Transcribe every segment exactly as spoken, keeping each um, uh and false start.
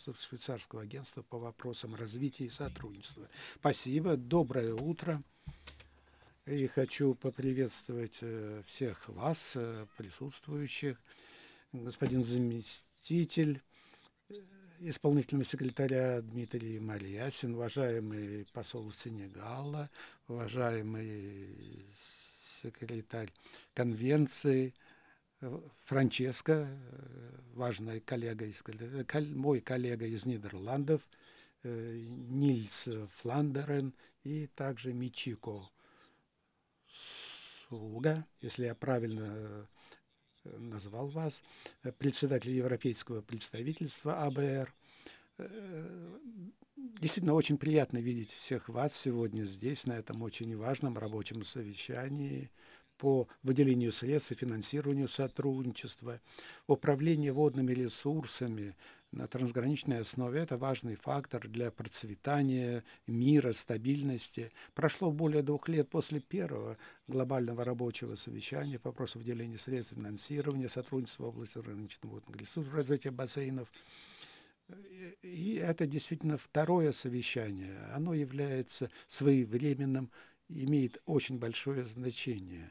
руководства Швейцарского агентства по вопросам развития и сотрудничества. Спасибо, доброе утро. И хочу поприветствовать э, всех вас, э, присутствующих, господин заместитель э, исполнительного секретаря Дмитрий Марьясин, уважаемый посол Сенегала, уважаемый секретарь конвенции э, Франческо, э, важная коллега, из, мой коллега из Нидерландов, э, Нильс Фландерен и также Мичико Суга, если я правильно э, назвал вас, э, председатель Европейского представительства А Б Р. Э, Действительно, очень приятно видеть всех вас сегодня здесь, на этом очень важном рабочем совещании по выделению средств и финансированию сотрудничества. Управление водными ресурсами на трансграничной основе – это важный фактор для процветания мира, стабильности. Прошло более двух лет после первого глобального рабочего совещания по вопросу выделения средств финансирования сотрудничества в области трансграничных водных ресурсов, развития бассейнов. И это действительно второе совещание. Оно является своевременным, имеет очень большое значение.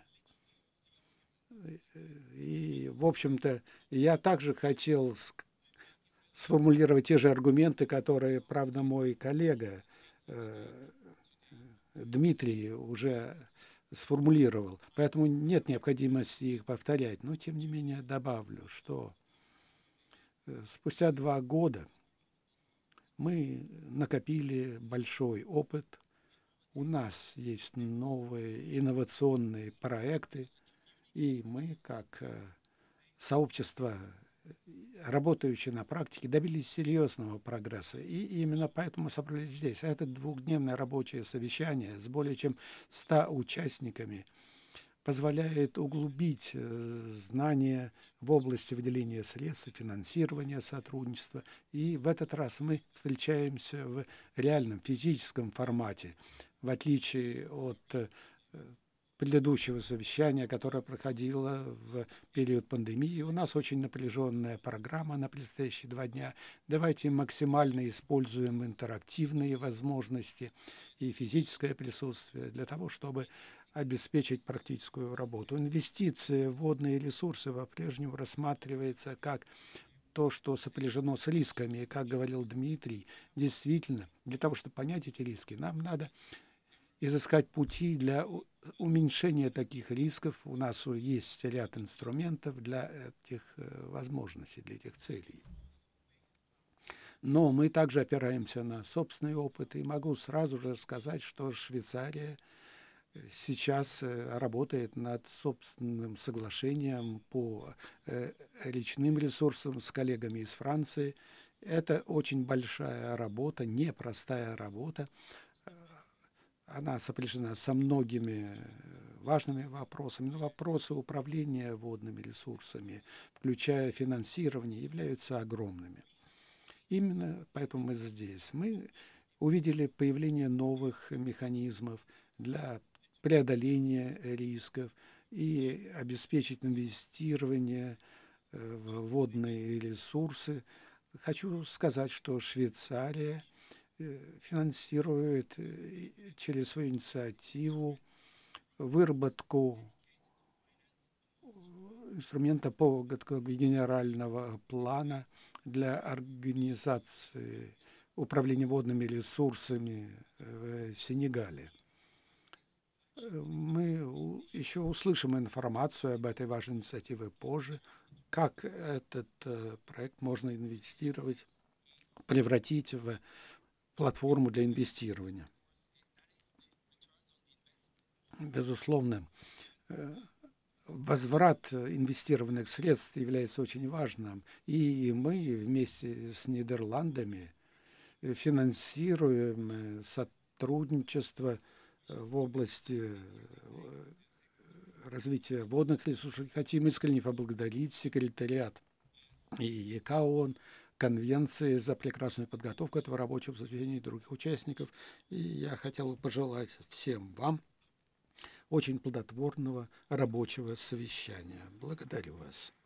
И, в общем-то, я также хотел сформулировать те же аргументы, которые, правда, мой коллега э, Дмитрий уже сформулировал. Поэтому нет необходимости их повторять. Но, тем не менее, добавлю, что э, спустя два года мы накопили большой опыт. У нас есть новые инновационные проекты, и мы, как э, сообщество, работающие на практике, добились серьезного прогресса. И именно поэтому мы собрались здесь. Это двухдневное рабочее совещание с более чем ста участниками позволяет углубить э, знания в области выделения средств, финансирования сотрудничества. И в этот раз мы встречаемся в реальном физическом формате, в отличие от э, предыдущего совещания, которое проходило в период пандемии. У нас очень напряженная программа на предстоящие два дня. Давайте максимально используем интерактивные возможности и физическое присутствие для того, чтобы обеспечить практическую работу. Инвестиции в водные ресурсы по-прежнему рассматривается как то, что сопряжено с рисками. И, как говорил Дмитрий, действительно, для того, чтобы понять эти риски, нам надо изыскать пути для уменьшения таких рисков. У нас есть ряд инструментов для этих возможностей, для этих целей. Но мы также опираемся на собственный опыт. И могу сразу же сказать, что Швейцария сейчас работает над собственным соглашением по речным ресурсам с коллегами из Франции. Это очень большая работа, непростая работа. Она сопряжена со многими важными вопросами. Но вопросы управления водными ресурсами, включая финансирование, являются огромными. Именно поэтому мы здесь. Мы увидели появление новых механизмов для преодоления рисков и обеспечить инвестирование в водные ресурсы. Хочу сказать, что Швейцария финансирует через свою инициативу выработку инструмента по генерального плана для организации управления водными ресурсами в Сенегале. Мы еще услышим информацию об этой важной инициативе позже, как этот проект можно инвестировать, превратить в платформу для инвестирования. Безусловно, возврат инвестированных средств является очень важным, и мы вместе с Нидерландами финансируем сотрудничество в области развития водных ресурсов. Хотим искренне поблагодарить секретариат и ИКАОН, конвенции за прекрасную подготовку этого рабочего совещания и других участников. И я хотел пожелать всем вам очень плодотворного рабочего совещания. Благодарю вас.